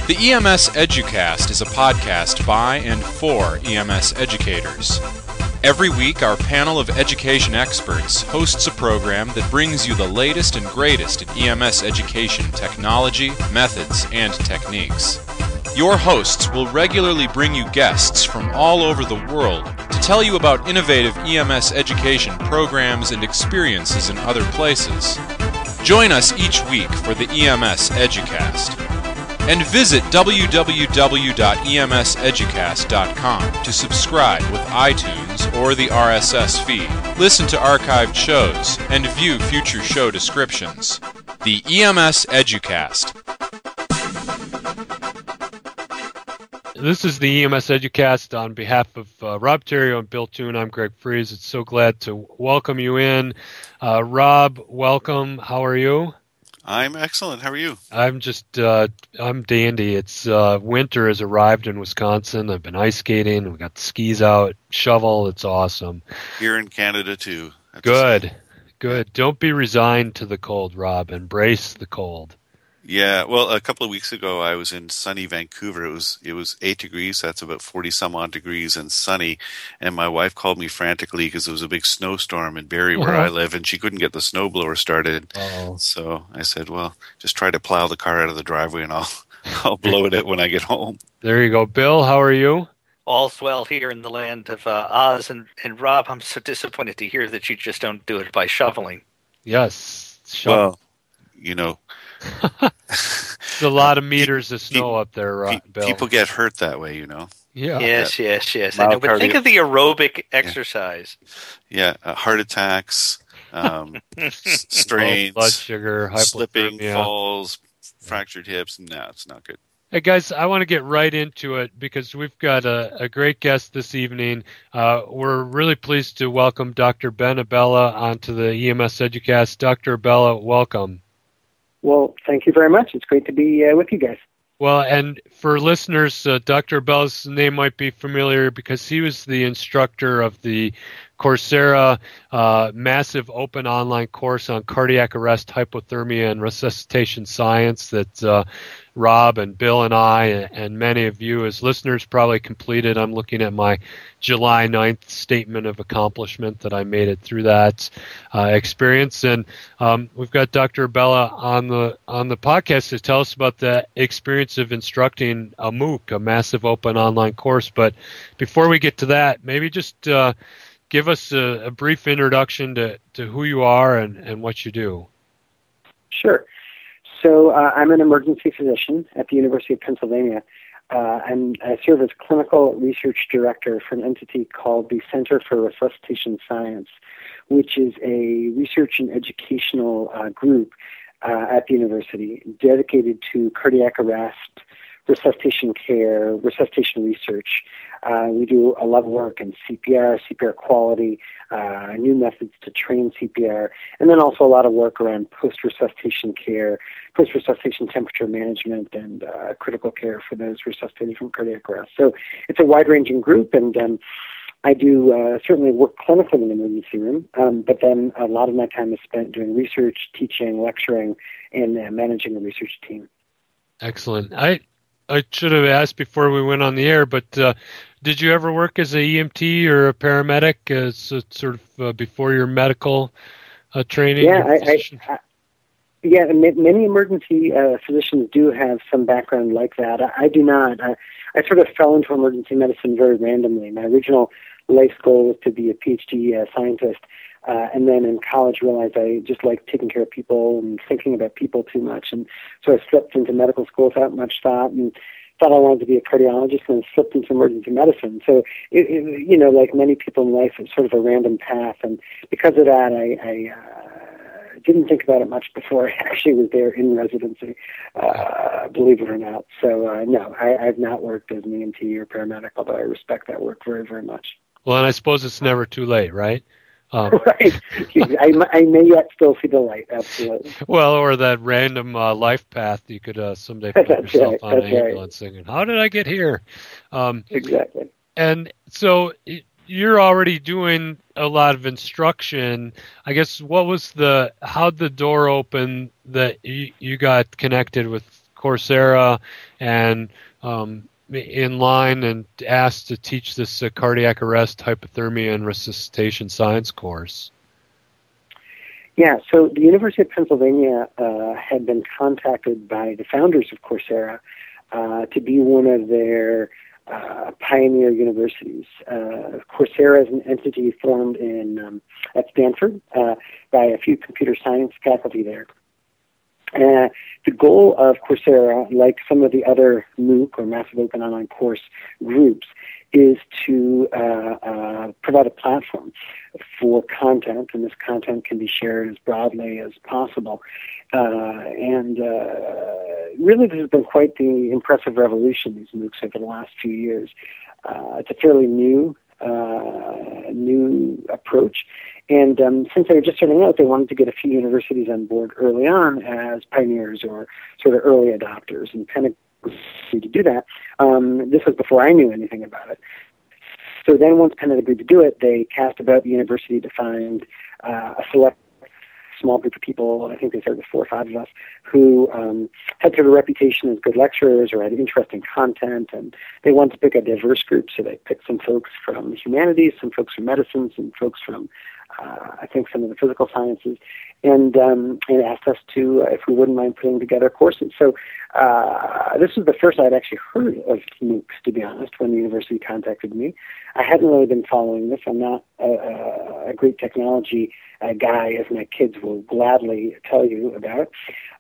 The EMS Educast is a podcast by and for EMS educators. Every week, our panel of education experts hosts a program that brings you the latest and greatest in EMS education technology, methods, and techniques. Your hosts will regularly bring you guests from all over the world to tell you about innovative EMS education programs and experiences in other places. Join us each week for the EMS Educast. And visit www.emseducast.com to subscribe with iTunes or the RSS feed, listen to archived shows, and view future show descriptions. The EMS Educast. This is the EMS Educast on behalf of Rob Terrio and Bill Toon. I'm Greg Fries. It's so glad to welcome you in. Rob, welcome. How are you? I'm excellent. How are you? I'm dandy. It's winter has arrived in Wisconsin. I've been ice skating. We got the skis out, shovel. It's awesome. Here in Canada too. Good. Don't be resigned to the cold, Rob. Embrace the cold. Yeah. Well, a couple of weeks ago, I was in sunny Vancouver. It was 8 degrees. That's about 40 some odd degrees and sunny. And my wife called me frantically because there was a big snowstorm in Barrie where I live, and she couldn't get the snowblower started. Oh. So I said, well, just try to plow the car out of the driveway, and I'll blow it out when I get home. There you go, Bill. How are you? All's well here in the land of Oz. And Rob, I'm so disappointed to hear that you just don't do it by shoveling. Yes. Well, you know. There's a lot of meters of snow up there, Bill. People get hurt that way, you know. Yeah. Yes. I know, but think of the aerobic exercise. Yeah, heart attacks, strains, blood sugar, slipping, falls, fractured hips. No, it's not good. Hey guys, I want to get right into it because we've got a great guest this evening. We're really pleased to welcome Dr. Ben Abella onto the EMS Educast. Dr. Abella, welcome. Well, thank you very much. It's great to be with you guys. Well, and for listeners, Dr. Abella's name might be familiar because he was the instructor of the Coursera massive open online course on cardiac arrest, hypothermia, and resuscitation science that Rob and Bill and I and many of you as listeners probably completed. I'm looking at my July 9th statement of accomplishment that I made it through that experience. And we've got Dr. Abella on the podcast to tell us about the experience of instructing a MOOC, a massive open online course. But before we get to that, maybe just give us a brief introduction to who you are and what you do. Sure. So I'm an emergency physician at the University of Pennsylvania. I serve as clinical research director for an entity called the Center for Resuscitation Science, which is a research and educational group at the university dedicated to cardiac arrest, resuscitation care, resuscitation research. We do a lot of work in CPR quality, new methods to train CPR, and then also a lot of work around post-resuscitation care, post-resuscitation temperature management, and critical care for those resuscitated from cardiac arrest. So it's a wide-ranging group, and I do certainly work clinically in the emergency room, but then a lot of my time is spent doing research, teaching, lecturing, and managing a research team. Excellent. I should have asked before we went on the air, but did you ever work as an EMT or a paramedic, sort of before your medical training? Yeah, many emergency physicians do have some background like that. I do not. I sort of fell into emergency medicine very randomly. My original life goal was to be a PhD scientist, and then in college realized I just liked taking care of people and thinking about people too much, and so I slipped into medical school without much thought and thought I wanted to be a cardiologist, and slipped into emergency medicine. So, like many people in life, it's sort of a random path, and because of that, I didn't think about it much before I actually was there in residency, believe it or not. So, no, I've not worked as an EMT or paramedic, although I respect that work very, very much. Well, and I suppose it's never too late, right? Right. I may yet still see the light, absolutely. Well, or that random life path you could someday put yourself on an ambulance singing, how did I get here? Exactly. And so you're already doing a lot of instruction. I guess how'd the door open that you got connected with Coursera and in line and asked to teach this cardiac arrest, hypothermia, and resuscitation science course. Yeah, so the University of Pennsylvania had been contacted by the founders of Coursera to be one of their pioneer universities. Coursera is an entity formed at Stanford by a few computer science faculty there. The goal of Coursera, like some of the other MOOC or Massive Open Online Course groups, is to provide a platform for content, and this content can be shared as broadly as possible. Really, this has been quite the impressive revolution, these MOOCs, over the last few years. It's a fairly new approach. And since they were just starting out, they wanted to get a few universities on board early on as pioneers or sort of early adopters, and kind of to do that. This was before I knew anything about it. So then once Penn agreed to do it, they cast about the university to find a select small group of people, I think they started with 4 or 5 of us, who had sort of a reputation as good lecturers or had interesting content, and they wanted to pick a diverse group, so they picked some folks from the humanities, some folks from medicine, some folks from I think some of the physical sciences, and asked us to, if we wouldn't mind putting together courses. So this was the first I'd actually heard of MOOCs, to be honest, when the university contacted me. I hadn't really been following this. I'm not a great technology guy, as my kids will gladly tell you about.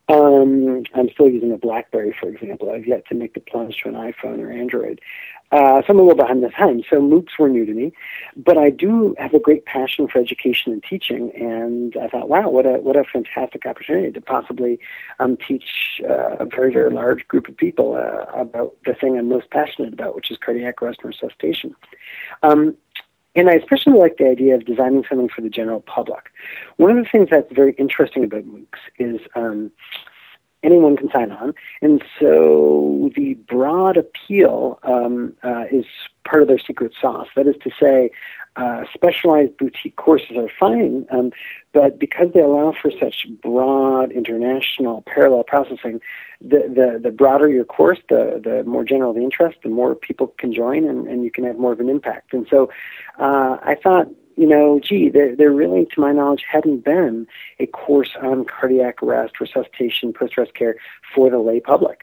I'm still using a BlackBerry, for example. I've yet to make the plunge to an iPhone or Android. So I'm a little behind the times. So MOOCs were new to me, but I do have a great passion for education and teaching, and I thought, wow, what a fantastic opportunity to possibly teach a very, very large group of people about the thing I'm most passionate about, which is cardiac arrest and resuscitation. And I especially like the idea of designing something for the general public. One of the things that's very interesting about MOOCs is anyone can sign on, and so the broad appeal is part of their secret sauce. That is to say, specialized boutique courses are fine, but because they allow for such broad international parallel processing, the broader your course, the more general the interest, the more people can join, and you can have more of an impact. And so I thought, there really, to my knowledge, hadn't been a course on cardiac arrest, resuscitation, post-arrest care for the lay public.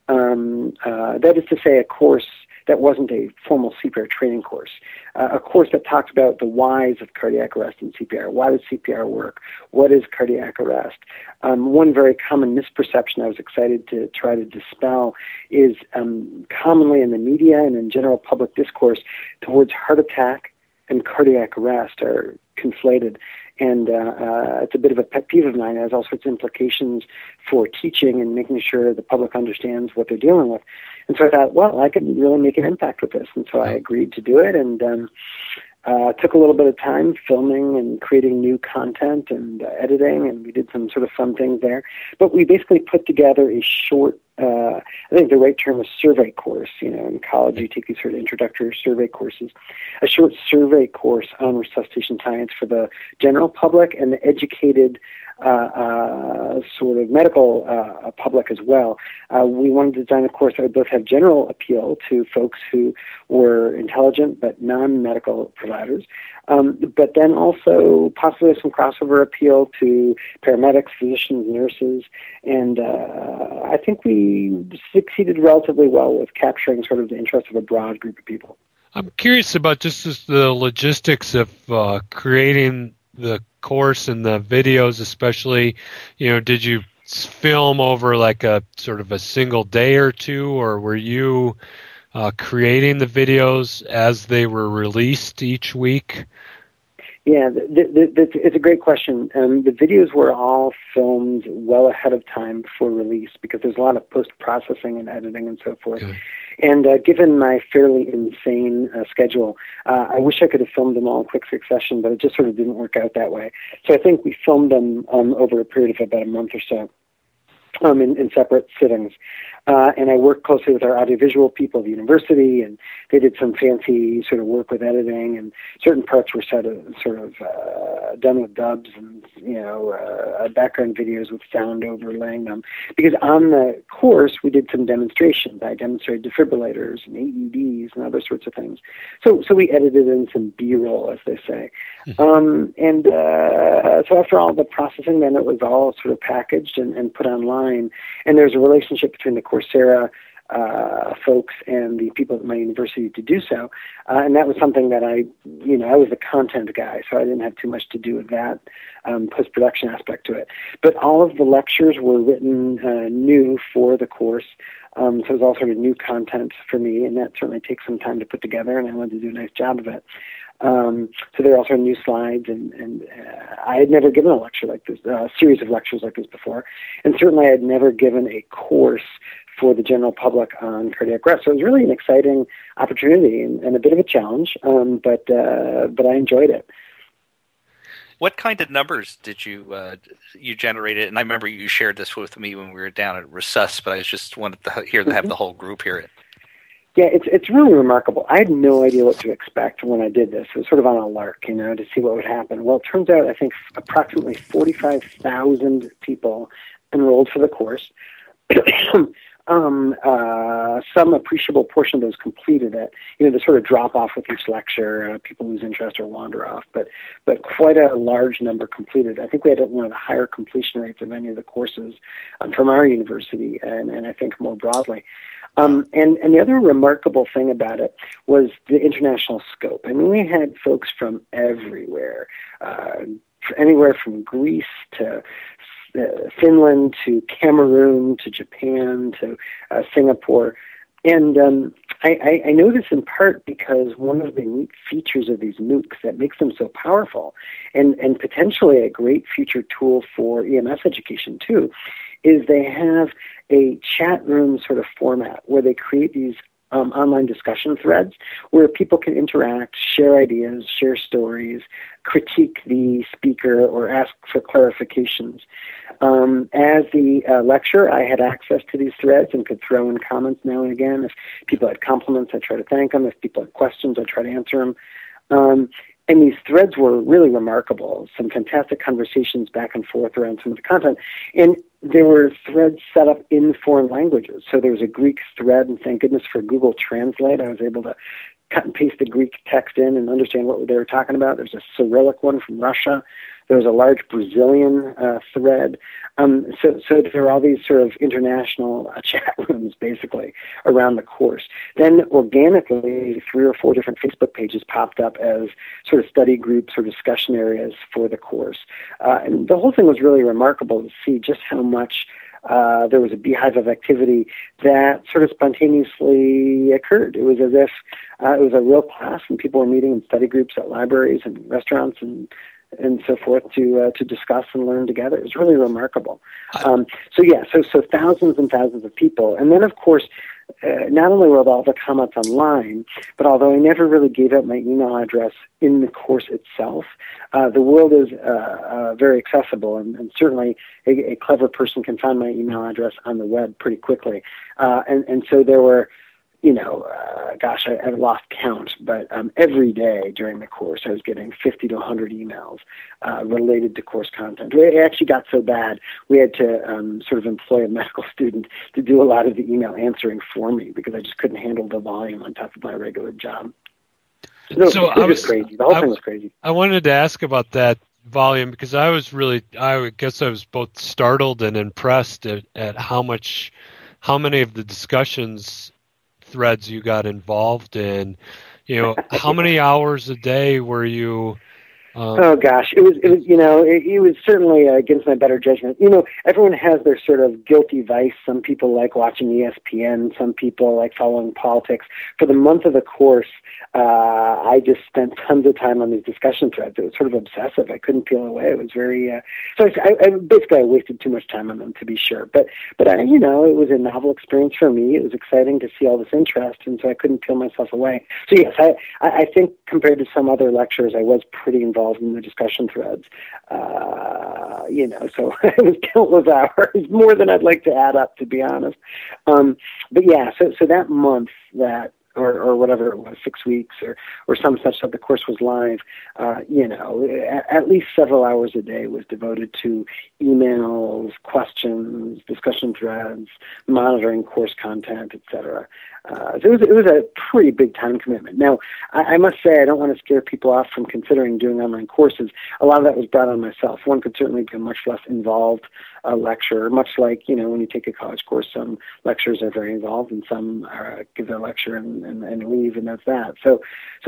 That is to say, a course that wasn't a formal CPR training course, a course that talks about the whys of cardiac arrest and CPR. Why does CPR work? What is cardiac arrest? One very common misperception I was excited to try to dispel is commonly in the media and in general public discourse, the words heart attack and cardiac arrest are conflated. And it's a bit of a pet peeve of mine. It has all sorts of implications for teaching and making sure the public understands what they're dealing with. And so I thought, well, I could really make an impact with this. And so I agreed to do it, and took a little bit of time filming and creating new content and editing, and we did some sort of fun things there. But we basically put together a short, I think the right term is survey course. In college you take these sort of introductory survey courses. A short survey course on resuscitation science for the general public and the educated sort of medical public as well. We wanted to design a course that would both have general appeal to folks who were intelligent but non-medical providers, but then also possibly some crossover appeal to paramedics, physicians, nurses, and I think we succeeded relatively well with capturing sort of the interest of a broad group of people. I'm curious about just the logistics of creating the course and the videos, especially. Did you film over like a sort of a single day or two, or were you creating the videos as they were released each week? Yeah, it's a great question. The videos were all filmed well ahead of time before release because there's a lot of post-processing and editing and so forth. Okay. And given my fairly insane schedule, I wish I could have filmed them all in quick succession, but it just sort of didn't work out that way. So I think we filmed them over a period of about a month or so. In separate sittings. And I worked closely with our audiovisual people at the university, and they did some fancy sort of work with editing, and certain parts were done with dubs and background videos with sound overlaying them. Because on the course, we did some demonstrations. I demonstrated defibrillators and AEDs and other sorts of things. So we edited in some B-roll, as they say. So after all the processing, then it was all sort of packaged and put online. And there's a relationship between the Coursera folks and the people at my university to do so. And that was something that I was the content guy, so I didn't have too much to do with that post-production aspect to it. But all of the lectures were written new for the course. So it was all sort of new content for me, and that certainly takes some time to put together, and I wanted to do a nice job of it. So there are also new slides, and I had never given a lecture like this, a series of lectures like this before, and certainly I had never given a course for the general public on cardiac arrest. So it was really an exciting opportunity and a bit of a challenge, but I enjoyed it. What kind of numbers did you generated? And I remember you shared this with me when we were down at Resus, but I just wanted to have the whole group hear it. Yeah, it's really remarkable. I had no idea what to expect when I did this. It was sort of on a lark, to see what would happen. Well, it turns out I think approximately 45,000 people enrolled for the course. Some appreciable portion of those completed it. The sort of drop off with each lecture, people lose interest or wander off, but quite a large number completed. I think we had one of the higher completion rates of any of the courses from our university, and I think more broadly. And the other remarkable thing about it was the international scope. I mean, we had folks from everywhere, anywhere from Greece to Finland to Cameroon to Japan to Singapore. And I know this in part because one of the neat features of these MOOCs that makes them so powerful and potentially a great future tool for EMS education too, is they have a chat room sort of format where they create these online discussion threads where people can interact, share ideas, share stories, critique the speaker, or ask for clarifications. As the lecturer, I had access to these threads and could throw in comments now and again. If people had compliments, I'd try to thank them. If people had questions, I'd try to answer them. And these threads were really remarkable. Some fantastic conversations back and forth around some of the content. And there were threads set up in foreign languages. So there was a Greek thread, and thank goodness for Google Translate. I was able to cut and paste the Greek text in and understand what they were talking about. There's a Cyrillic one from Russia. There was a large Brazilian thread. So there are all these sort of international chat rooms, basically, around the course. Then organically, 3 or 4 different Facebook pages popped up as sort of study groups or discussion areas for the course. And the whole thing was really remarkable to see just how much there was a beehive of activity that sort of spontaneously occurred. It was as if it was a real class, and people were meeting in study groups at libraries and restaurants and so forth to discuss and learn together. It was really remarkable. So thousands and thousands of people. And then, of course, not only were all the comments online, but although I never really gave out my email address in the course itself, the world is very accessible, and certainly a clever person can find my email address on the web pretty quickly. And so there were, I lost count, but every day during the course I was getting 50 to 100 emails related to course content. It actually got so bad we had to sort of employ a medical student to do a lot of the email answering for me because I just couldn't handle the volume on top of my regular job. It was crazy. The whole thing was crazy. I wanted to ask about that volume because I guess I was both startled and impressed at how many of the discussions threads you got involved in. How many hours a day were you Oh gosh, it was certainly against my better judgment. Everyone has their sort of guilty vice. Some people like watching ESPN. Some people like following politics. For the month of the course, I just spent tons of time on these discussion threads. It was sort of obsessive. I couldn't peel away. It was very. So I wasted too much time on them, to be sure. But it was a novel experience for me. It was exciting to see all this interest, and so I couldn't peel myself away. So yes, I think compared to some other lecturers, I was pretty involved in the discussion threads. So it was countless hours, more than I'd like to add up, to be honest. But yeah, so that month that or whatever it was, 6 weeks or some such that the course was live, at least several hours a day was devoted to emails, questions, discussion threads, monitoring course content, etc. So it was a pretty big time commitment. Now, I must say I don't want to scare people off from considering doing online courses. A lot of that was brought on myself. One could certainly be a much less involved lecturer, much like, when you take a college course, some lecturers are very involved and some give their lecture and leave, and that's that. So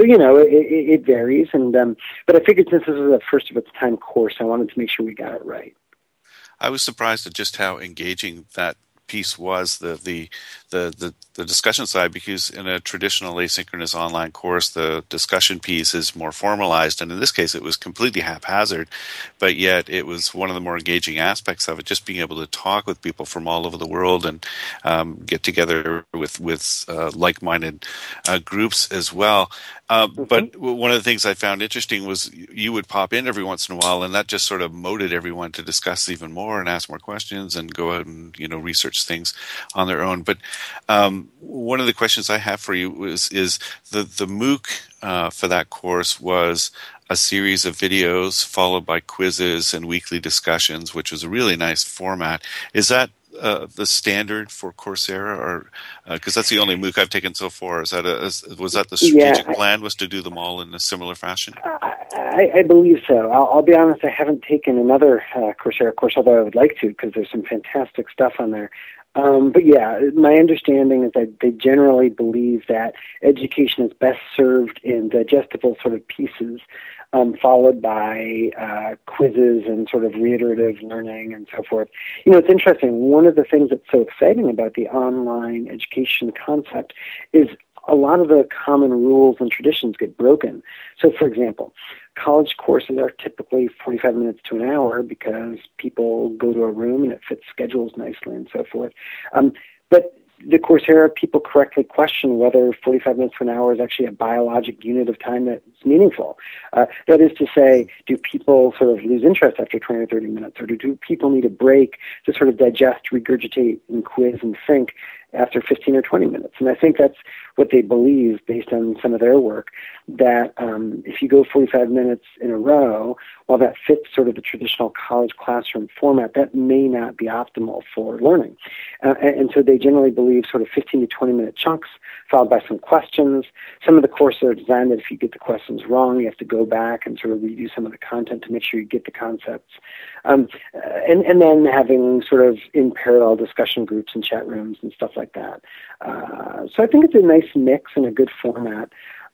it varies. But I figured since this was a first of its time course, I wanted to make sure we got it right. I was surprised at just how engaging that piece was, the discussion side, because in a traditional asynchronous online course, the discussion piece is more formalized, and in this case, it was completely haphazard, but yet it was one of the more engaging aspects of it, just being able to talk with people from all over the world and get together with like-minded groups as well. But one of the things I found interesting was you would pop in every once in a while, and that just sort of motivated everyone to discuss even more and ask more questions and go out and research things on their own. But one of the questions I have for you is the MOOC for that course was a series of videos followed by quizzes and weekly discussions, which was a really nice format. Is that the standard for Coursera, or because that's the only MOOC I've taken so far? Was that the strategic plan, was to do them all in a similar fashion? I believe so. I'll be honest, I haven't taken another Coursera course, although I would like to, because there's some fantastic stuff on there. But yeah, my understanding is that they generally believe that education is best served in digestible sort of pieces, followed by quizzes and sort of reiterative learning and so forth. It's interesting. One of the things that's so exciting about the online education concept is a lot of the common rules and traditions get broken. So, for example, college courses are typically 45 minutes to an hour because people go to a room and it fits schedules nicely and so forth. But the Coursera people correctly question whether 45 minutes to an hour is actually a biologic unit of time that's meaningful. That is to say, do people sort of lose interest after 20 or 30 minutes, or do people need a break to sort of digest, regurgitate, and quiz and think after 15 or 20 minutes? And I think that's what they believe based on some of their work, that if you go 45 minutes in a row, while that fits sort of the traditional college classroom format, that may not be optimal for learning. And so they generally believe sort of 15 to 20 minute chunks followed by some questions. Some of the courses are designed that if you get the questions wrong, you have to go back and sort of redo some of the content to make sure you get the concepts. And then having sort of in parallel discussion groups and chat rooms and stuff like that. So I think it's a nice mix and a good format.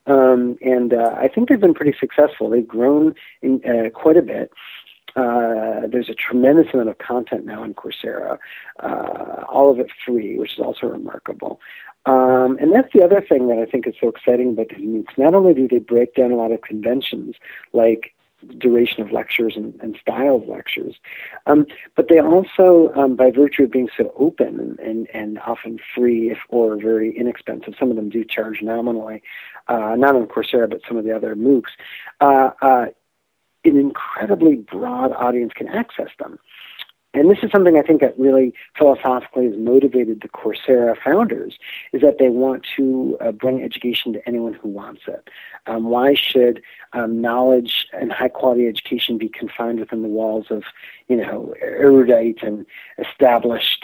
And I think they've been pretty successful. They've grown quite a bit. There's a tremendous amount of content now on Coursera, all of it free, which is also remarkable. And that's the other thing that I think is so exciting about these MOOCs. Not only do they break down a lot of conventions, like duration of lectures and style of lectures, but they also, by virtue of being so open and often free or very inexpensive, some of them do charge nominally, not on Coursera, but some of the other MOOCs, an incredibly broad audience can access them. And this is something I think that really philosophically has motivated the Coursera founders, is that they want to bring education to anyone who wants it. Why should knowledge and high-quality education be confined within the walls of, erudite and established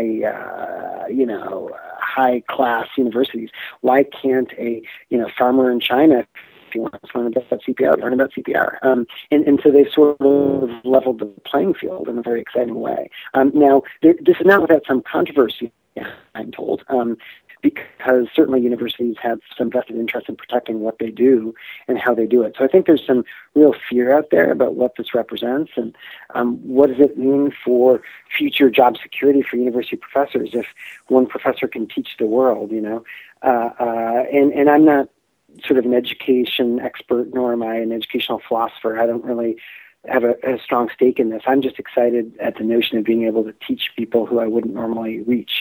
high-class universities? Why can't a farmer in China, if you want to learn about CPR, learn about CPR. And so they sort of leveled the playing field in a very exciting way. Now, this is not without some controversy, I'm told, because certainly universities have some vested interest in protecting what they do and how they do it. So I think there's some real fear out there about what this represents and what does it mean for future job security for university professors if one professor can teach the world, and I'm not sort of an education expert, nor am I an educational philosopher. I don't really have a strong stake in this. I'm just excited at the notion of being able to teach people who I wouldn't normally reach.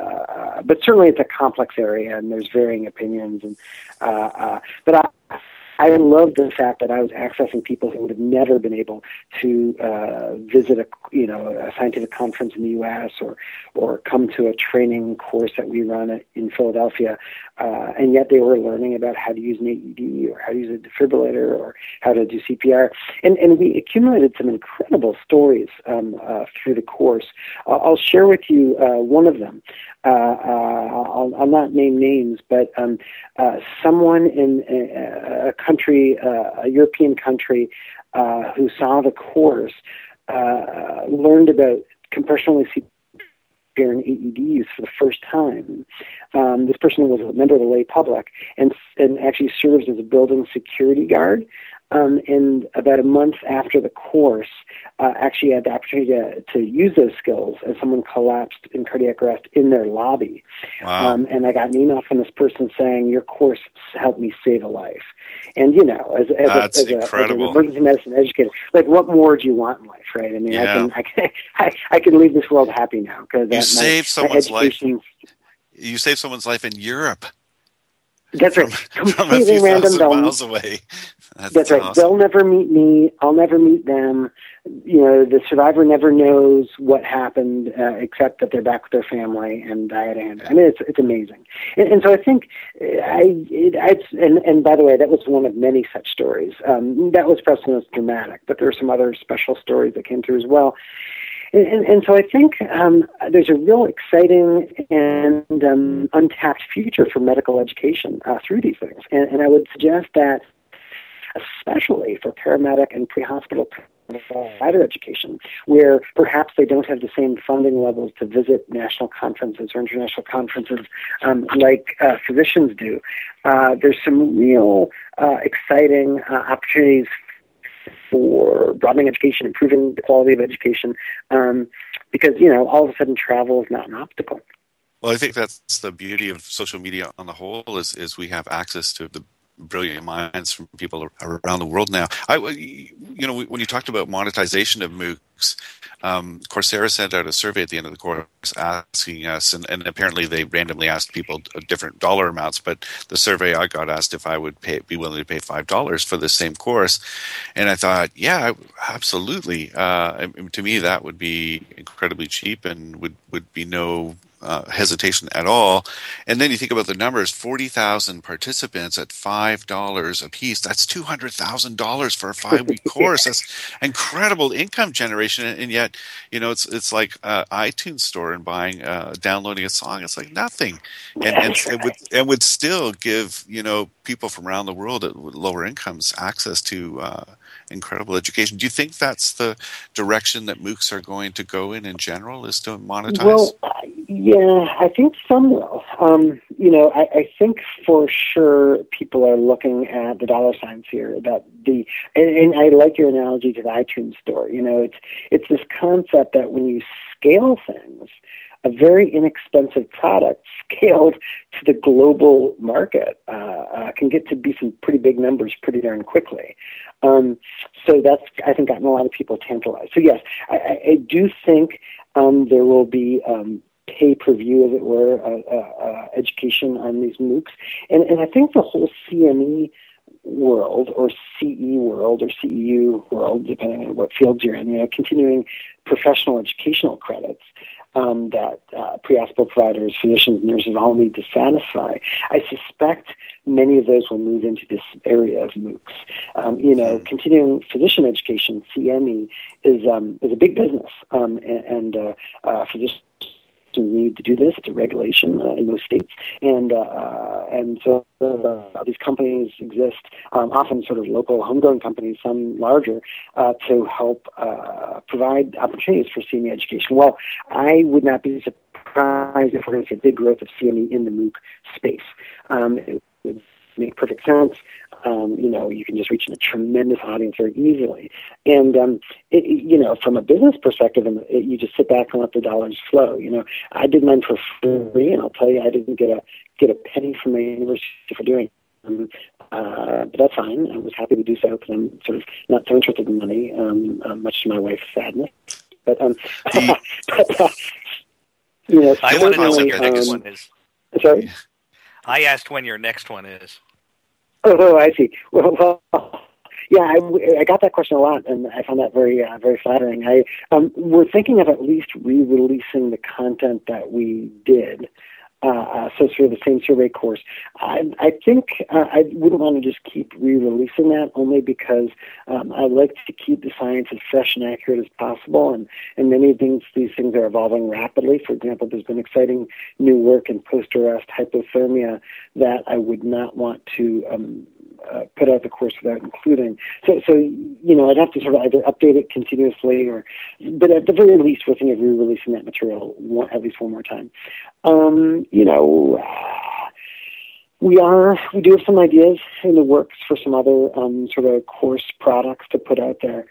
But certainly it's a complex area, and there's varying opinions. But I love the fact that I was accessing people who would have never been able to visit a scientific conference in the U.S. or come to a training course that we run in Philadelphia, and yet they were learning about how to use an AED or how to use a defibrillator or how to do CPR. And we accumulated some incredible stories through the course. I'll share with you one of them. I'll not name names, but someone in a country, a European country, who saw the course, learned about compressionally CPR and AED use for the first time. This person was a member of the lay public and actually serves as a building security guard. And about a month after the course, actually had the opportunity to use those skills as someone collapsed in cardiac arrest in their lobby. Wow. And I got an email from this person saying, "Your course helped me save a life." And as an emergency medicine educator, like, what more do you want in life, right? I mean, yeah. I can leave this world happy now because you saved someone's life. You saved someone's life in Europe. That's right. Completely random. Miles away. That's right. Awesome. They'll never meet me. I'll never meet them. The survivor never knows what happened, except that they're back with their family and I had a hand. I mean, it's amazing. And so I think and by the way, that was one of many such stories. That was perhaps the most dramatic, but there were some other special stories that came through as well. And so I think there's a real exciting and untapped future for medical education through these things. And I would suggest that, especially for paramedic and pre-hospital provider education, where perhaps they don't have the same funding levels to visit national conferences or international conferences like physicians do. There's some real exciting opportunities for broadening education, improving the quality of education, because, all of a sudden travel is not an obstacle. Well, I think that's the beauty of social media on the whole is we have access to the brilliant minds from people around the world now. When you talked about monetization of MOOCs, Coursera sent out a survey at the end of the course asking us, and apparently they randomly asked people different dollar amounts, but the survey I got asked if I would be willing to pay $5 for the same course. And I thought, yeah, absolutely. To me, that would be incredibly cheap and would be no hesitation at all. And then you think about the numbers, 40,000 participants at $5 a piece. That's $200,000 for a 5-week course. That's incredible income generation. And yet, it's like iTunes store and downloading a song. It's like nothing. And it would still give, people from around the world at lower incomes access to incredible education. Do you think that's the direction that MOOCs are going to go in general, is to monetize? Well, yeah, I think some will. I think for sure people are looking at the dollar signs here. And I like your analogy to the iTunes store. It's this concept that when you scale things, a very inexpensive product scaled to the global market can get to be some pretty big numbers pretty darn quickly. So that's, I think, gotten a lot of people tantalized. So yes, I do think there will be pay-per-view, as it were, education on these MOOCs. And I think the whole CME world or CE world or CEU world, depending on what fields you're in, continuing professional educational credits that pre-hospital providers, physicians, nurses all need to satisfy. I suspect many of those will move into this area of MOOCs. Continuing physician education, CME, is a big business, and physicians need to do this. It's a regulation in most states, and so these companies exist, often sort of local homegrown companies, some larger, to help provide opportunities for CME education. Well, I would not be surprised if we're going to see a big growth of CME in the MOOC space. It would make perfect sense. You can just reach a tremendous audience very easily. And, from a business perspective, you just sit back and let the dollars flow. I did mine for free, and I'll tell you, I didn't get a penny from my university for doing it. But that's fine. I was happy to do so because I'm sort of not so interested in money, much to my wife's sadness. But, I want to know when your next one is. Sorry? I asked when your next one is. Oh, I see. Well, yeah, I got that question a lot, and I found that very flattering. We're thinking of at least re-releasing the content that we did. So sort of the same survey course. I think I wouldn't want to just keep re-releasing that, only because I like to keep the science as fresh and accurate as possible, and many these things are evolving rapidly. For example, there's been exciting new work in post-arrest hypothermia that I would not want to put out the course without including. So I'd have to sort of either update it continuously, but at the very least, we're thinking of re-releasing that material at least one more time. We do have some ideas in the works for some other sort of course products to put out there.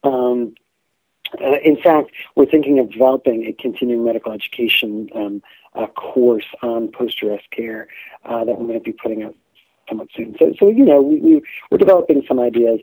In fact, we're thinking of developing a continuing medical education course on post-arrest care that we're going to be putting out somewhat soon. So we're developing some ideas,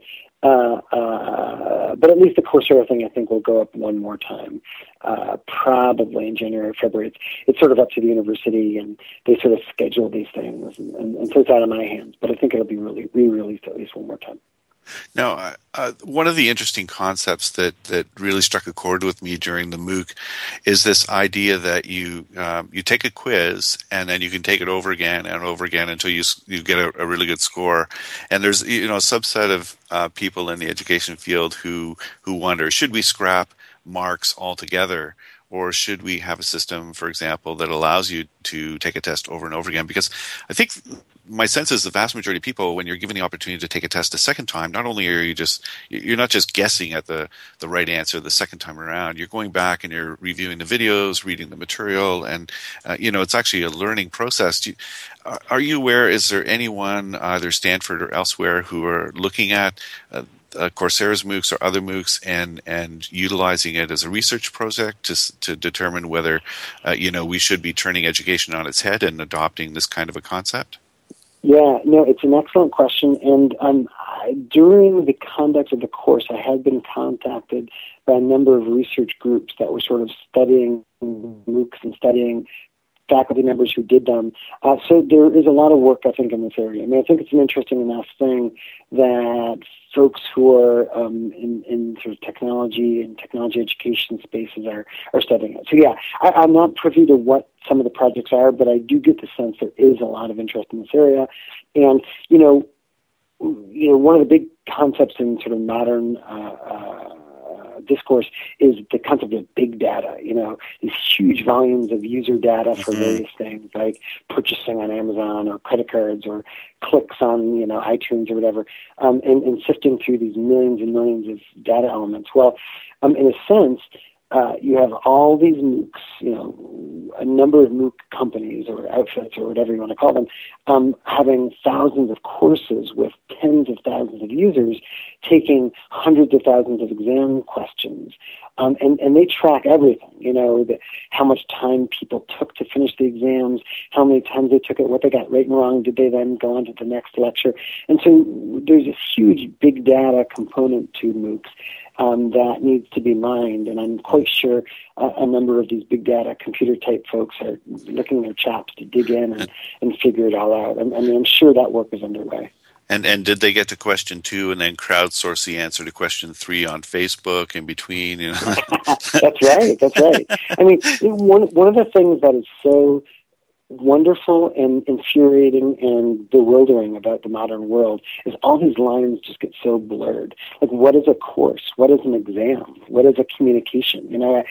but at least the Coursera thing, I think, will go up one more time, probably in January or February. It's sort of up to the university, and they sort of schedule these things, and so it's out of my hands. But I think it'll be re-released at least one more time. Now, one of the interesting concepts that really struck a chord with me during the MOOC is this idea that you take a quiz and then you can take it over again and over again until you get a really good score. And there's a subset of people in the education field who wonder, should we scrap marks altogether? Or should we have a system, for example, that allows you to take a test over and over again? Because I think my sense is the vast majority of people, when you're given the opportunity to take a test a second time, not only are you're not just guessing at the right answer the second time around, you're going back and you're reviewing the videos, reading the material, and it's actually a learning process. Are you aware, is there anyone, either Stanford or elsewhere, who are looking at Coursera's MOOCs or other MOOCs and utilizing it as a research project to determine whether we should be turning education on its head and adopting this kind of a concept? Yeah, no, it's an excellent question. And during the conduct of the course, I had been contacted by a number of research groups that were sort of studying MOOCs and studying faculty members who did them. So there is a lot of work, I think, in this area. I mean, I think it's an interesting enough thing that folks who are in sort of technology and technology education spaces are studying it. So yeah, I'm not privy to what some of the projects are, but I do get the sense there is a lot of interest in this area. And one of the big concepts in sort of modern discourse is the concept of big data. These huge volumes of user data for various things like purchasing on Amazon or credit cards or clicks on iTunes or whatever, and sifting through these millions and millions of data elements. Well, in a sense, you have all these MOOCs, a number of MOOC companies or outfits or whatever you want to call them, having thousands of courses with tens of thousands of users taking hundreds of thousands of exam questions. And they track everything, how much time people took to finish the exams, how many times they took it, what they got right and wrong, did they then go on to the next lecture. And so there's this huge big data component to MOOCs that needs to be mined, and I'm quite sure a number of these big data computer type folks are licking their chops to dig in and figure it all out. I mean, I'm sure that work is underway. And did they get to question 2 and then crowdsource the answer to question 3 on Facebook in between? That's right. I mean, one of the things that is so wonderful and infuriating and bewildering about the modern world is all these lines just get so blurred. Like, what is a course? What is an exam? What is a communication?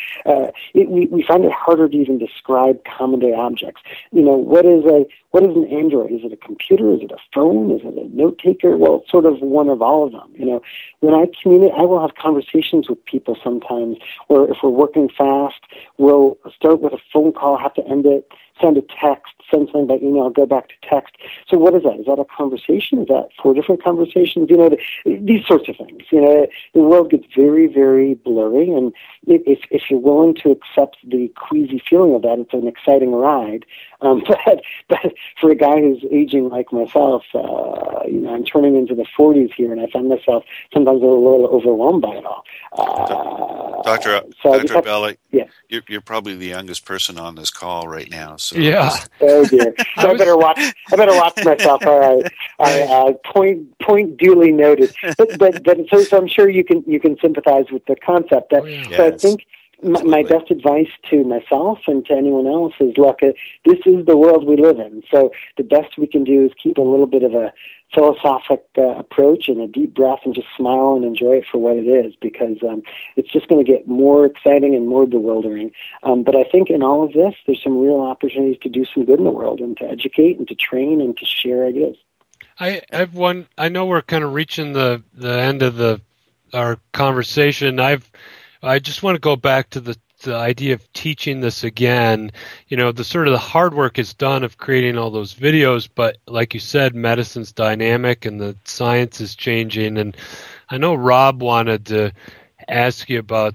We find it harder to even describe common day objects. What is an Android? Is it a computer? Is it a phone? Is it a note taker? Well, it's sort of one of all of them. When I communicate, I will have conversations with people sometimes where if we're working fast, we'll start with a phone call, have to end it, send a text, send something by email, go back to text. So what is that? Is that a conversation? Is that 4 different conversations? These sorts of things. The world gets very, very blurry, and if you're willing to accept the queasy feeling of that, it's an exciting ride. But for a guy who's aging like myself, I'm turning into the 40s here, and I find myself sometimes a little overwhelmed by it all. Dr. Bell, yeah. You're probably the youngest person on this call right now. So yeah. Oh dear. So I better watch myself. All right. Point duly noted. But so I'm sure you can sympathize with the concept. So I think my best advice to myself and to anyone else is, look, this is the world we live in. So the best we can do is keep a little bit of a philosophic approach and a deep breath and just smile and enjoy it for what it is, because it's just going to get more exciting and more bewildering. But I think in all of this, there's some real opportunities to do some good in the world and to educate and to train and to share ideas. I have one. I know we're kind of reaching the end of our conversation. I just want to go back to the idea of teaching this again. The sort of the hard work is done of creating all those videos, but like you said, medicine's dynamic and the science is changing. And I know Rob wanted to ask you about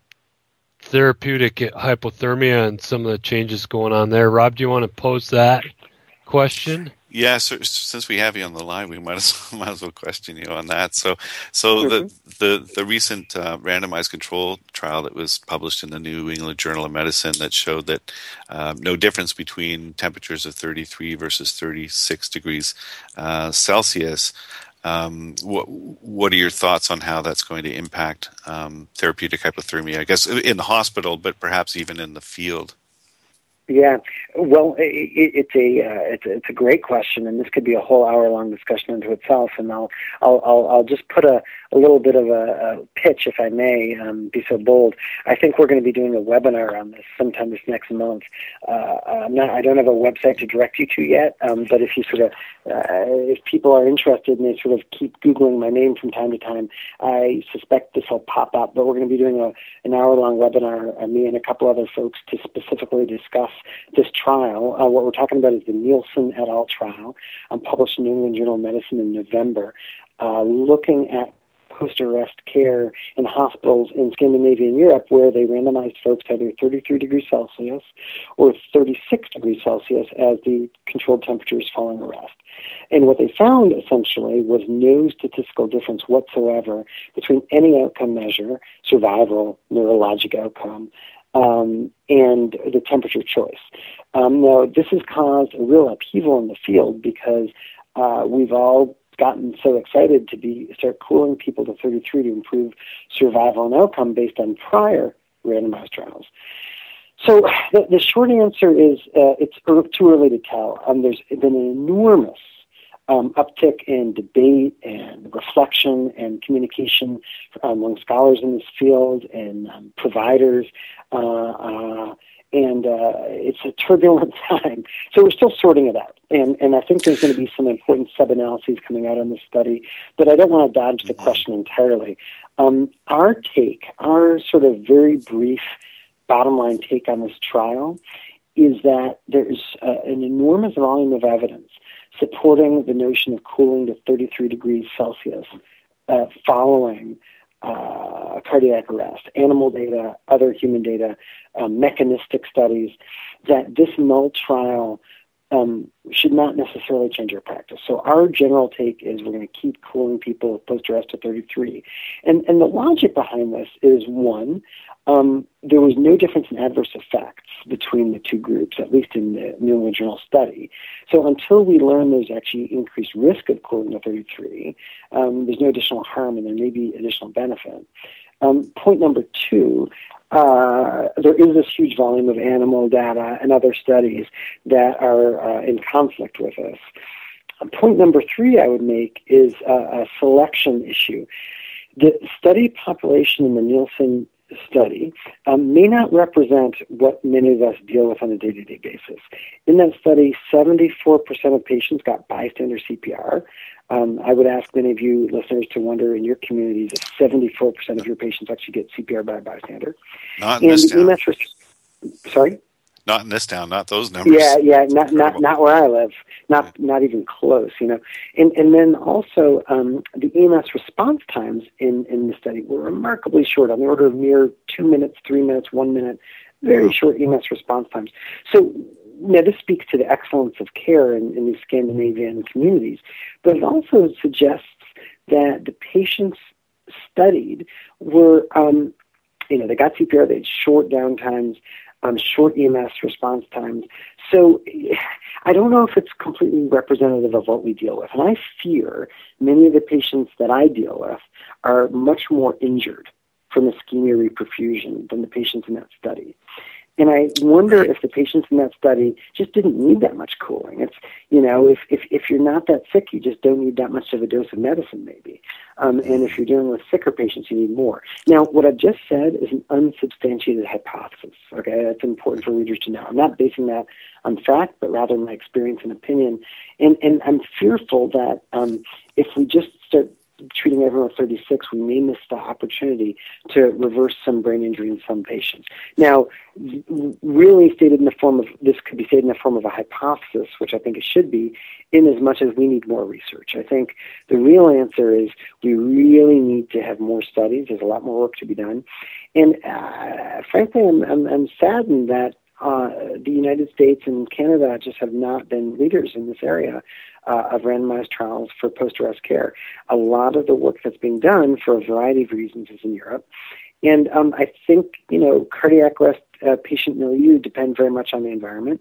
therapeutic hypothermia and some of the changes going on there. Rob, do you want to pose that question? Yeah, so since we have you on the line, we might as well question you on that. So the recent randomized control trial that was published in the New England Journal of Medicine that showed that no difference between temperatures of 33 versus 36 degrees Celsius. What are your thoughts on how that's going to impact therapeutic hypothermia? I guess in the hospital, but perhaps even in the field. Yeah, well, it's a great question, and this could be a whole hour-long discussion unto itself. And I'll just put a little bit of a pitch, if I may, be so bold. I think we're going to be doing a webinar on this sometime this next month. I don't have a website to direct you to yet, but if you if people are interested and they sort of keep Googling my name from time to time, I suspect this will pop up. But we're going to be doing an hour-long webinar, me and a couple other folks, to specifically discuss this trial. What we're talking about is the Nielsen et al. Trial, published in New England Journal of Medicine in November, looking at post-arrest care in hospitals in Scandinavia and Europe, where they randomized folks to either 33 degrees Celsius or 36 degrees Celsius as the controlled temperatures following arrest. And what they found, essentially, was no statistical difference whatsoever between any outcome measure, survival, neurologic outcome, and the temperature choice. Now, this has caused a real upheaval in the field because we've all gotten so excited to start cooling people to 33 to improve survival and outcome based on prior randomized trials. So the short answer is it's too early to tell. There's been an enormous uptick in debate and reflection and communication among scholars in this field and providers, and it's a turbulent time. So we're still sorting it out. And I think there's going to be some important sub-analyses coming out on this study, but I don't want to dodge the question entirely. Our sort of very brief bottom line take on this trial is that there's an enormous volume of evidence supporting the notion of cooling to 33 degrees Celsius following cardiac arrest, animal data, other human data, mechanistic studies, that this null trial should not necessarily change our practice. So our general take is we're going to keep cooling people post-arrest to 33. And the logic behind this is, one, there was no difference in adverse effects between the two groups, at least in the New England Journal study. So until we learn there's actually increased risk of cooling to 33, there's no additional harm and there may be additional benefit. Point number two, there is this huge volume of animal data and other studies that are in conflict with this. Point number three I would make is a selection issue. The study population in the Nielsen study may not represent what many of us deal with on a day-to-day basis. In that study, 74% of patients got bystander CPR. I would ask many of you listeners to wonder in your communities if 74% of your patients actually get CPR by a bystander. Not in this town. Sorry? Not in this town, not those numbers. Yeah, not where I live, not even close, you know. And then also the EMS response times in the study were remarkably short, on the order of mere 2 minutes, 3 minutes, 1 minute, very short EMS response times. So now this speaks to the excellence of care in these Scandinavian communities, but it also suggests that the patients studied were they got CPR, they had short downtimes, short EMS response times. So I don't know if it's completely representative of what we deal with. And I fear many of the patients that I deal with are much more injured from ischemia reperfusion than the patients in that study. And I wonder if the patients in that study just didn't need that much cooling. It's, if you're not that sick, you just don't need that much of a dose of medicine, maybe. And if you're dealing with sicker patients, you need more. Now, what I've just said is an unsubstantiated hypothesis. Okay, that's important for readers to know. I'm not basing that on fact, but rather my experience and opinion. And I'm fearful that if we just start treating everyone at 36, we may miss the opportunity to reverse some brain injury in some patients. Now, really stated in the form of, this could be stated in the form of a hypothesis, which I think it should be, in as much as we need more research. I think the real answer is we really need to have more studies. There's a lot more work to be done. And frankly, I'm saddened that the United States and Canada just have not been leaders in this area of randomized trials for post-arrest care. A lot of the work that's being done for a variety of reasons is in Europe. And I think, cardiac arrest patient milieu depend very much on the environment.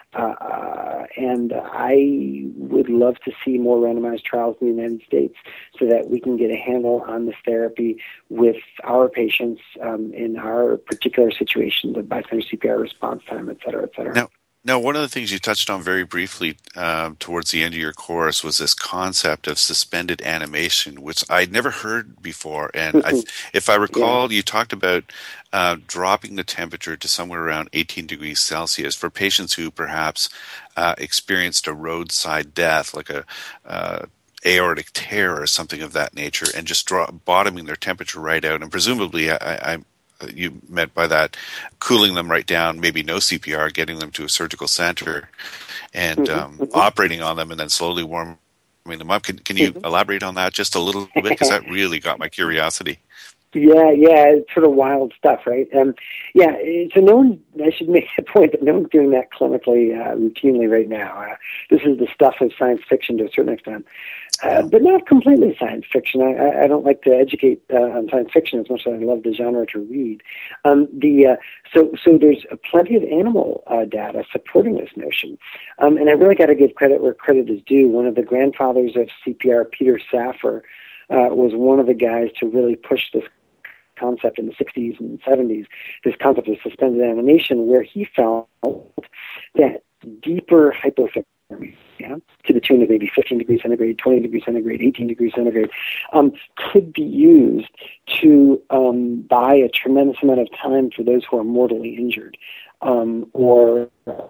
And I would love to see more randomized trials in the United States so that we can get a handle on this therapy with our patients in our particular situations of bystander CPR response time, et cetera, et cetera. Now, one of the things you touched on very briefly towards the end of your course was this concept of suspended animation, which I'd never heard before. And if I recall, you talked about dropping the temperature to somewhere around 18 degrees Celsius for patients who perhaps experienced a roadside death, like a aortic tear or something of that nature, and just bottoming their temperature right out. And presumably, you meant by that cooling them right down, maybe no CPR, getting them to a surgical center and operating on them and then slowly warming them up. Can you elaborate on that just a little bit? Because that really got my curiosity. Yeah, it's sort of wild stuff, right? So I should make the point that no one's doing that clinically routinely right now. This is the stuff of science fiction to a certain extent, but not completely science fiction. I don't like to educate on science fiction as much as I love the genre to read. So there's plenty of animal data supporting this notion, and I really got to give credit where credit is due. One of the grandfathers of CPR, Peter Safar, was one of the guys to really push this concept in the 60s and 70s, this concept of suspended animation, where he felt that deeper hypothermia, to the tune of maybe 15 degrees centigrade, 20 degrees centigrade, 18 degrees centigrade, could be used to buy a tremendous amount of time for those who are mortally injured or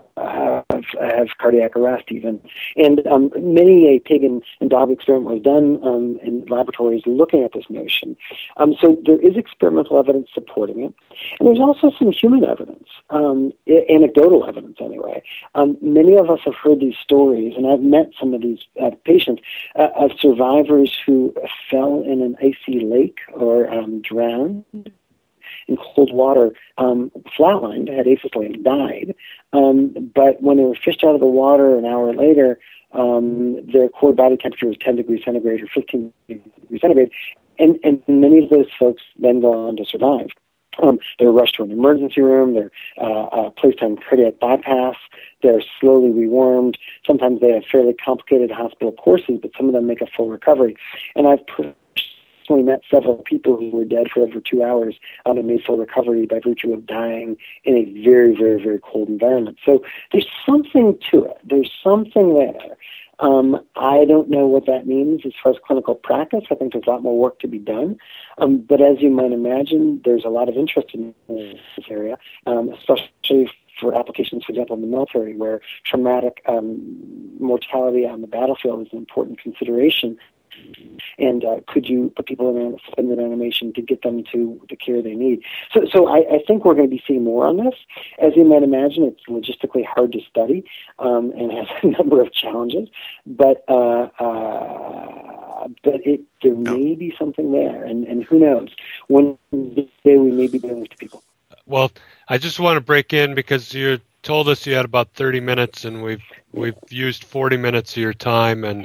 have cardiac arrest even. And many a pig and dog experiment was done in laboratories looking at this notion. So there is experimental evidence supporting it. And there's also some human evidence, anecdotal evidence anyway. Many of us have heard these stories, and I've met some of these patients of survivors who fell in an icy lake or drowned in cold water, flatlined, had apophylated, died. But when they were fished out of the water an hour later, their core body temperature was 10 degrees centigrade or 15 degrees centigrade, and many of those folks then go on to survive. They're rushed to an emergency room, they're placed on cardiac bypass, they're slowly rewarmed. Sometimes they have fairly complicated hospital courses, but some of them make a full recovery. And I've personally met several people who were dead for over 2 hours and made full recovery by virtue of dying in a very, very, very cold environment. So there's something to it. There's something there. I don't know what that means as far as clinical practice. I think there's a lot more work to be done. But as you might imagine, there's a lot of interest in this area, especially for applications, for example, in the military, where traumatic mortality on the battlefield is an important consideration. And could you put people in suspended animation to get them to the care they need? So I think we're going to be seeing more on this. As you might imagine, it's logistically hard to study and has a number of challenges. But there may be something there, and who knows? One day we may be doing this to people. Well, I just want to break in because you told us you had about 30 minutes, and we've used 40 minutes of your time, and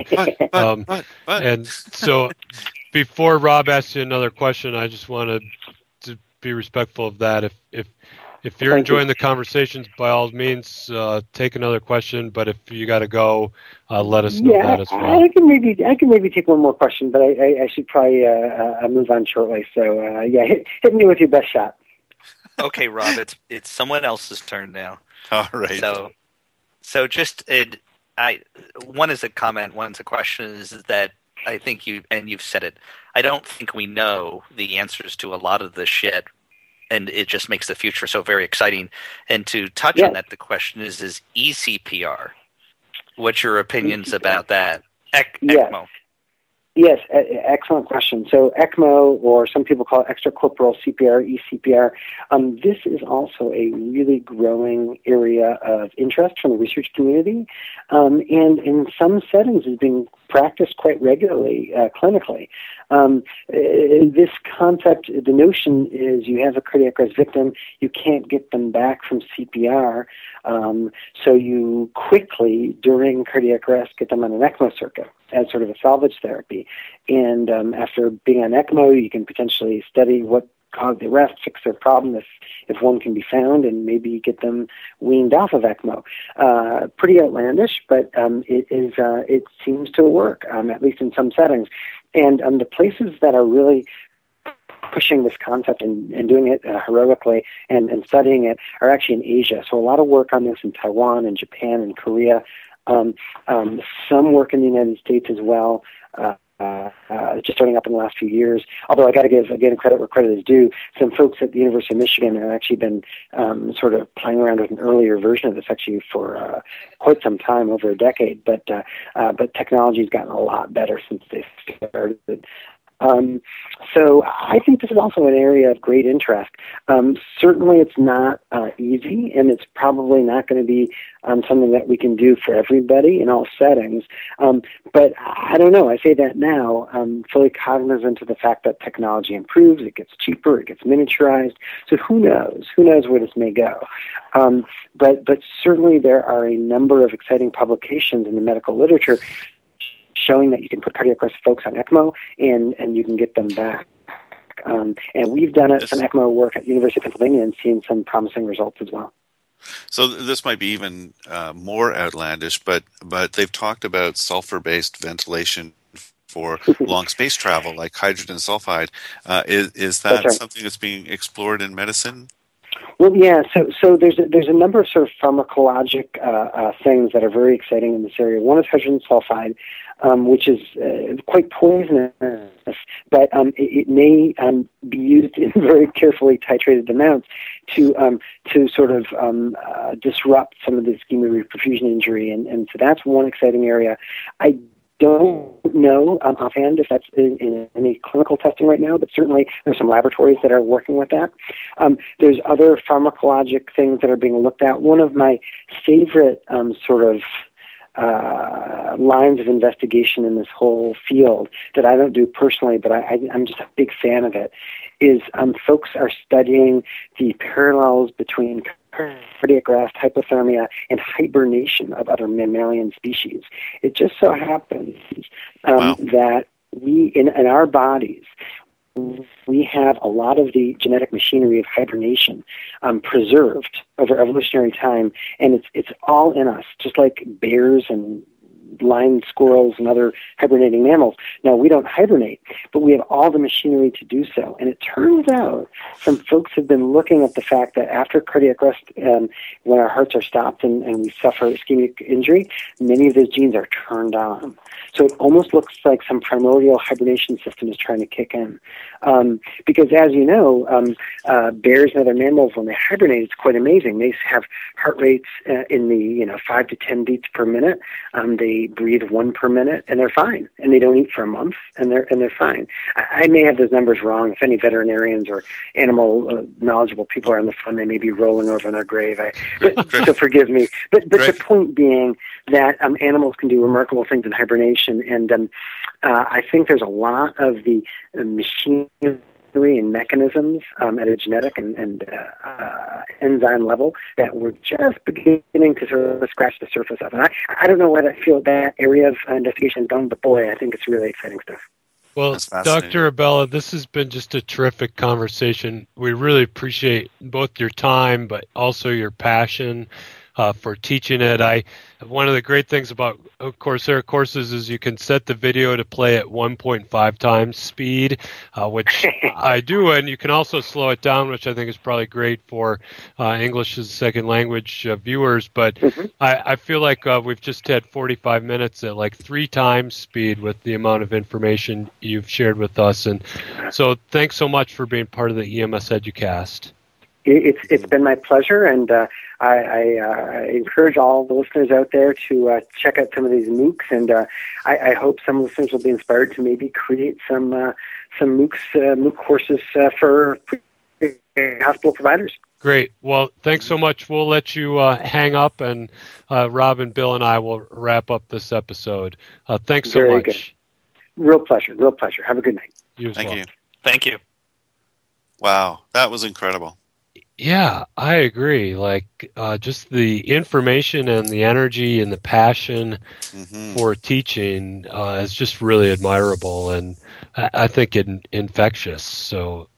and so before Rob asks you another question, I just wanted to be respectful of that. If you're enjoying the conversations, by all means, take another question. But if you got to go, let us know that as well. I can maybe take one more question, but I should probably move on shortly. So hit me with your best shot. Okay, Rob, it's someone else's turn now. All right. So just one is a comment, one's a question. Is that I think you've said it. I don't think we know the answers to a lot of this shit, and it just makes the future so very exciting. And to touch on that, the question is ECPR. What's your opinions about that? ECMO. Yes, excellent question. So ECMO, or some people call it extracorporeal CPR, eCPR, this is also a really growing area of interest from the research community, and in some settings is being practiced quite regularly clinically. This concept, the notion is you have a cardiac arrest victim, you can't get them back from CPR, so you quickly, during cardiac arrest, get them on an ECMO circuit as sort of a salvage therapy. And after being on ECMO, you can potentially study what caused the arrest, fix their problem if one can be found, and maybe get them weaned off of ECMO. Pretty outlandish, but it seems to work, at least in some settings. And the places that are really pushing this concept and doing it heroically and studying it are actually in Asia. So a lot of work on this in Taiwan and Japan and Korea. Some work in the United States as well, just starting up in the last few years. Although I got to give, again, credit where credit is due. Some folks at the University of Michigan have actually been sort of playing around with an earlier version of this actually for quite some time, over a decade. But technology's gotten a lot better since they started. So I think this is also an area of great interest. Certainly it's not easy, and it's probably not going to be something that we can do for everybody in all settings. But I don't know. I say that now. I'm fully cognizant of the fact that technology improves. It gets cheaper. It gets miniaturized. So who knows? Who knows where this may go? But certainly there are a number of exciting publications in the medical literature showing that you can put cardiac arrest folks on ECMO and you can get them back. And we've done some ECMO work at the University of Pennsylvania and seen some promising results as well. So this might be even more outlandish, but they've talked about sulfur-based ventilation for long space travel, like hydrogen sulfide. Is that something that's being explored in medicine? Well, yeah. So there's a number of sort of pharmacologic things that are very exciting in this area. One is hydrogen sulfide, which is quite poisonous, but it may be used in very carefully titrated amounts to sort of disrupt some of the ischemia reperfusion injury, and so that's one exciting area. I don't know offhand if that's in any clinical testing right now, but certainly there's some laboratories that are working with that. There's other pharmacologic things that are being looked at. One of my favorite sort of lines of investigation in this whole field that I don't do personally, but I'm just a big fan of it, is folks are studying the parallels between cardiac arrest, hypothermia, and hibernation of other mammalian species. It just so happens that we, in our bodies, we have a lot of the genetic machinery of hibernation preserved over evolutionary time, and it's all in us, just like bears and lion squirrels and other hibernating mammals. Now, we don't hibernate, but we have all the machinery to do so. And it turns out some folks have been looking at the fact that after cardiac arrest, when our hearts are stopped and we suffer ischemic injury, many of those genes are turned on. So it almost looks like some primordial hibernation system is trying to kick in. Because as you know, bears and other mammals, when they hibernate, it's quite amazing. They have heart rates in the 5 to 10 beats per minute. They breathe 1 per minute, and they're fine. And they don't eat for a month, and they're fine. I may have those numbers wrong. If any veterinarians or animal knowledgeable people are on the phone, they may be rolling over in their grave. So forgive me. But the point being that animals can do remarkable things in hibernation, and I think there's a lot of the machinery and mechanisms at a genetic and enzyme level that we're just beginning to sort of scratch the surface of. And I don't know where I feel that area of investigation is going, but boy, I think it's really exciting stuff. Well, That's fascinating. Dr. Abella, this has been just a terrific conversation. We really appreciate both your time, but also your passion for teaching it. One of the great things about Coursera courses is you can set the video to play at 1.5 times speed, which I do, and you can also slow it down, which I think is probably great for English as a second language viewers. But I feel like we've just had 45 minutes at like 3 times speed with the amount of information you've shared with us. And so thanks so much for being part of the EMS Educast. It's been my pleasure, and I encourage all the listeners out there to check out some of these MOOCs, and I hope some listeners will be inspired to maybe create some MOOC courses for hospital providers. Great. Well, thanks so much. We'll let you hang up, and Rob and Bill and I will wrap up this episode. Thanks so much. Good. Real pleasure. Have a good night. You as well. Thank you. Thank you. Wow, that was incredible. Yeah, I agree. Like just the information and the energy and the passion for teaching is just really admirable, and I think infectious. So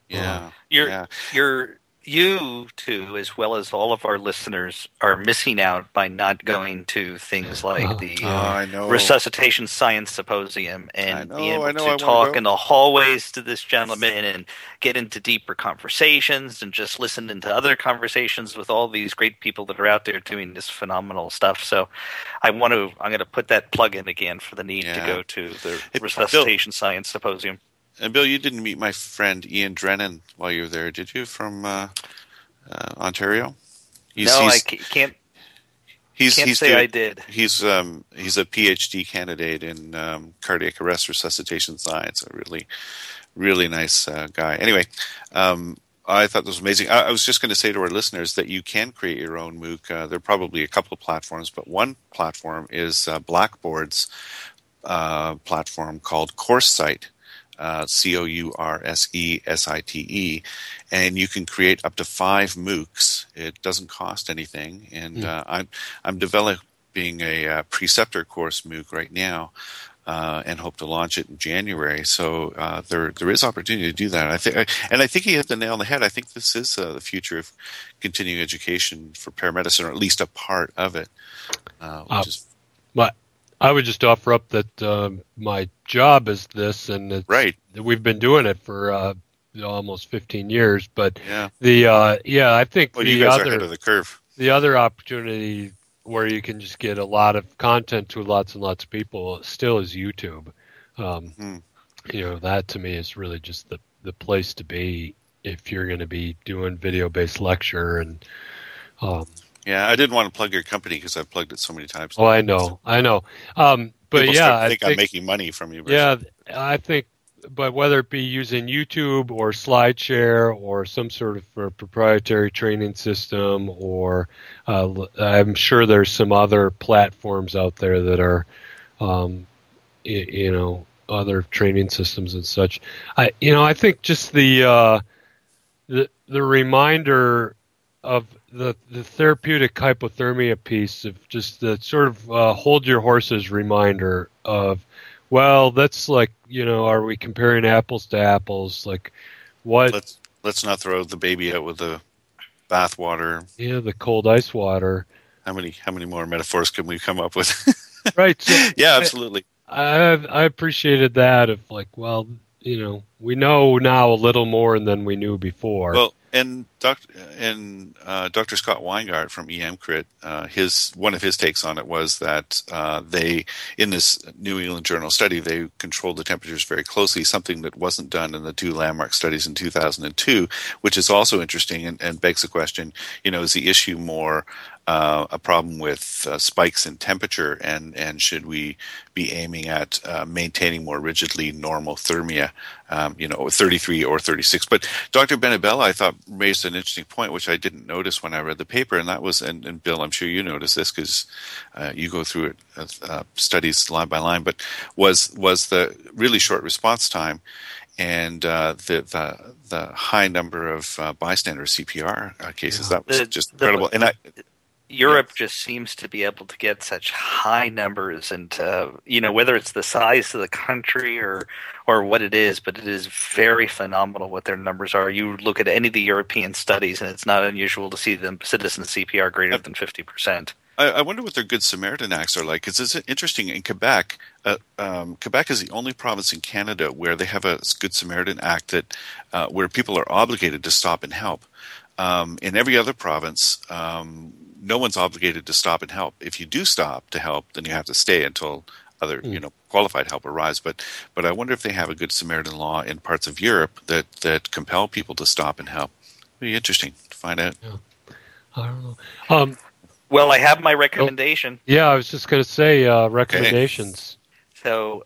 You two, as well as all of our listeners, are missing out by not going to things like the Resuscitation Science Symposium and being able to talk in the hallways to this gentleman and get into deeper conversations and just listen into other conversations with all these great people that are out there doing this phenomenal stuff. So I'm going to put that plug in again for the need to go to the Resuscitation Science Symposium. And Bill, you didn't meet my friend Ian Drennan while you were there, did you? From Ontario? I can't say I did. He's a PhD candidate in cardiac arrest resuscitation science. A really, really nice guy. Anyway, I thought this was amazing. I was just going to say to our listeners that you can create your own MOOC. There are probably a couple of platforms, but one platform is Blackboard's platform called CourseSite. CourseSite, and you can create up to 5 MOOCs. It doesn't cost anything, and I'm developing a preceptor course MOOC right now, and hope to launch it in January. So there is opportunity to do that. I think he hit the nail on the head. I think this is the future of continuing education for paramedicine, or at least a part of it. I would just offer up that my job is this, and we've been doing it for almost 15 years. But I think you guys are ahead of the curve. The other opportunity where you can just get a lot of content to lots and lots of people still is YouTube. That to me is really just the place to be if you're going to be doing video-based lecture and. Yeah, I didn't want to plug your company because I've plugged it so many times. Oh, I know. But people I think I'm making money from you. Yeah, I think, but whether it be using YouTube or SlideShare or some sort of proprietary training system, or I'm sure there's some other platforms out there that are, other training systems and such. I think just the reminder of the therapeutic hypothermia piece of just the sort of hold your horses reminder of, well, that's like, are we comparing apples to apples? Like what? Let's not throw the baby out with the bath water. Yeah, the cold ice water. How many more metaphors can we come up with? Right. So yeah, absolutely. I appreciated that of like, well, we know now a little more than we knew before. Well, and Dr. Scott Weingart from EMCrit, one of his takes on it was that they, in this New England Journal study, they controlled the temperatures very closely, something that wasn't done in the 2 landmark studies in 2002, which is also interesting and begs the question, is the issue more a problem with spikes in temperature, and should we be aiming at maintaining more rigidly normal thermia, 33 or 36? But Dr. Benabella, I thought, raised an interesting point, which I didn't notice when I read the paper, and that was, and Bill, I'm sure you noticed this because you go through it, studies line by line, but was the really short response time and the high number of bystander CPR cases. That was just incredible. And Europe just seems to be able to get such high numbers, and whether it's the size of the country or what it is, but it is very phenomenal what their numbers are. You look at any of the European studies, and it's not unusual to see them citizen CPR greater than 50%. I wonder what their Good Samaritan acts are like. Because it's interesting in Quebec. Quebec is the only province in Canada where they have a Good Samaritan Act that where people are obligated to stop and help. In every other province, no one's obligated to stop and help. If you do stop to help, then you have to stay until other qualified help arrives. But I wonder if they have a Good Samaritan law in parts of Europe that compel people to stop and help. It'd be interesting to find out. Yeah. I don't know. Well, I have my recommendation. Yeah, I was just going to say recommendations. Okay. So,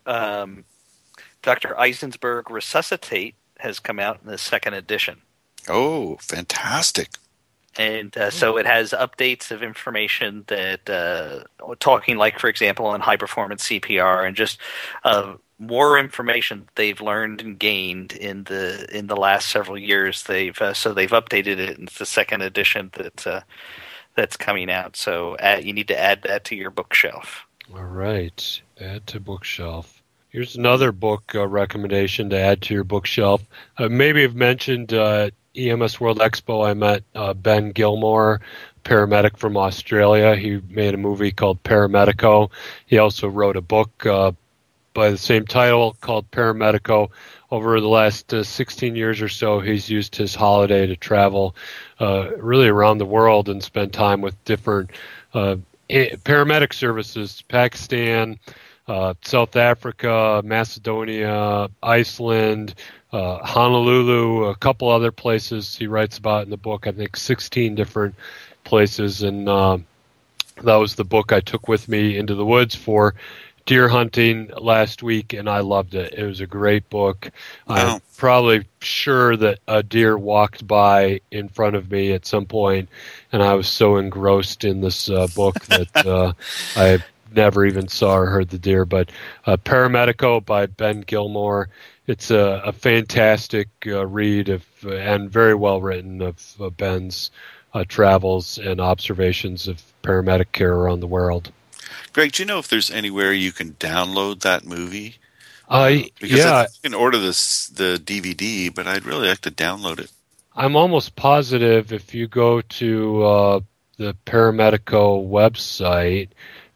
Dr. Eisenberg Resuscitate has come out in the second edition. Oh, fantastic. And so it has updates of information that, talking like, for example, on high-performance CPR, and just more information they've learned and gained in the last several years. They've updated it in the second edition that's coming out. So you need to add that to your bookshelf. All right, add to bookshelf. Here's another book recommendation to add to your bookshelf. Maybe I've mentioned EMS World Expo. I met Ben Gilmore, paramedic from Australia. He made a movie called Paramedico. He also wrote a book by the same title called Paramedico. Over the last 16 years or so, he's used his holiday to travel really around the world and spend time with different paramedic services, Pakistan, South Africa, Macedonia, Iceland, Honolulu, a couple other places he writes about in the book. I think 16 different places, and that was the book I took with me into the woods for deer hunting last week, and I loved it. It was a great book. Wow. I'm probably sure that a deer walked by in front of me at some point, and I was so engrossed in this book that I never even saw or heard the deer. But Paramedico by Ben Gilmore. It's a fantastic read and very well written of Ben's travels and observations of paramedic care around the world. Greg, do you know if there's anywhere you can download that movie? Yeah. You can order the DVD, but I'd really like to download it. I'm almost positive if you go to the Paramedico website,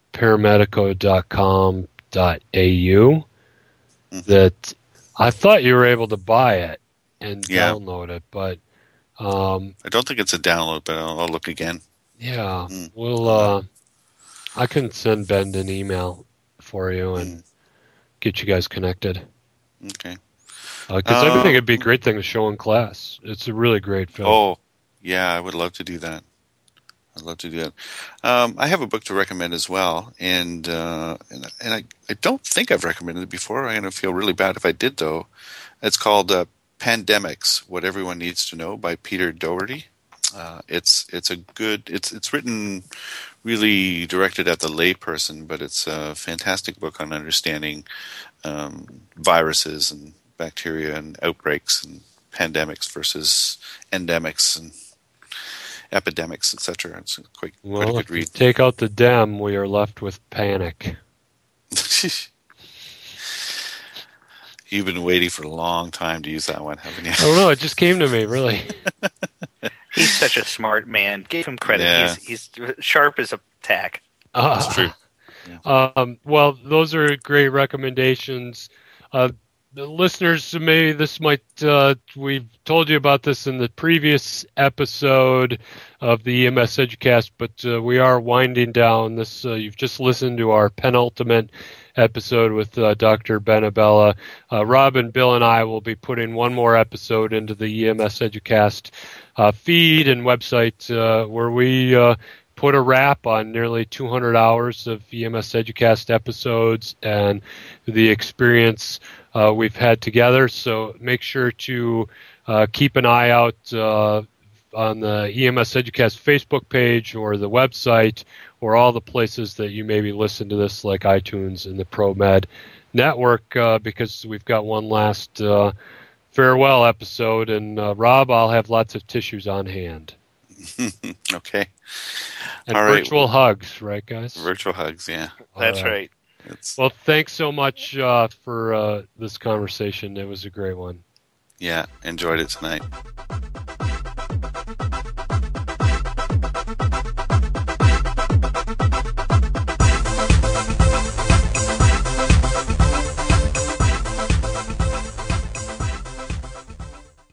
paramedico.com.au, that I thought you were able to buy it and download it, but I don't think it's a download, but I'll look again. Yeah, we'll. I can send Ben an email for you and get you guys connected. Okay. Because I think it'd be a great thing to show in class. It's a really great film. Oh, yeah, I would love to do that. I have a book to recommend as well, and I don't think I've recommended it before. I'm going to feel really bad if I did, though. It's called Pandemics: What Everyone Needs to Know by Peter Doherty. It's written really directed at the layperson, but it's a fantastic book on understanding viruses and bacteria and outbreaks and pandemics versus endemics and epidemics, etc. It's quite a good read. If you take out the dem, we are left with panic. You've been waiting for a long time to use that one, haven't you? I don't know. It just came to me, really. He's such a smart man. Give him credit. Yeah. He's sharp as a tack. That's true. Well, those are great recommendations. The listeners, maybe this might, we've told you about this in the previous episode of the EMS Educast, but we are winding down this. You've just listened to our penultimate episode with Dr. Benabella. Rob and Bill and I will be putting one more episode into the EMS Educast feed and website where we put a wrap on nearly 200 hours of EMS Educast episodes and the experience we've had together. So make sure to keep an eye out on the EMS Educast Facebook page or the website or all the places that you maybe listen to this, like iTunes and the ProMed Network, because we've got one last farewell episode. And Rob, I'll have lots of tissues on hand. Okay. And All right. virtual hugs, right, guys? Virtual hugs, yeah. That's right. Well, thanks so much for this conversation. It was a great one. Yeah, enjoyed it tonight.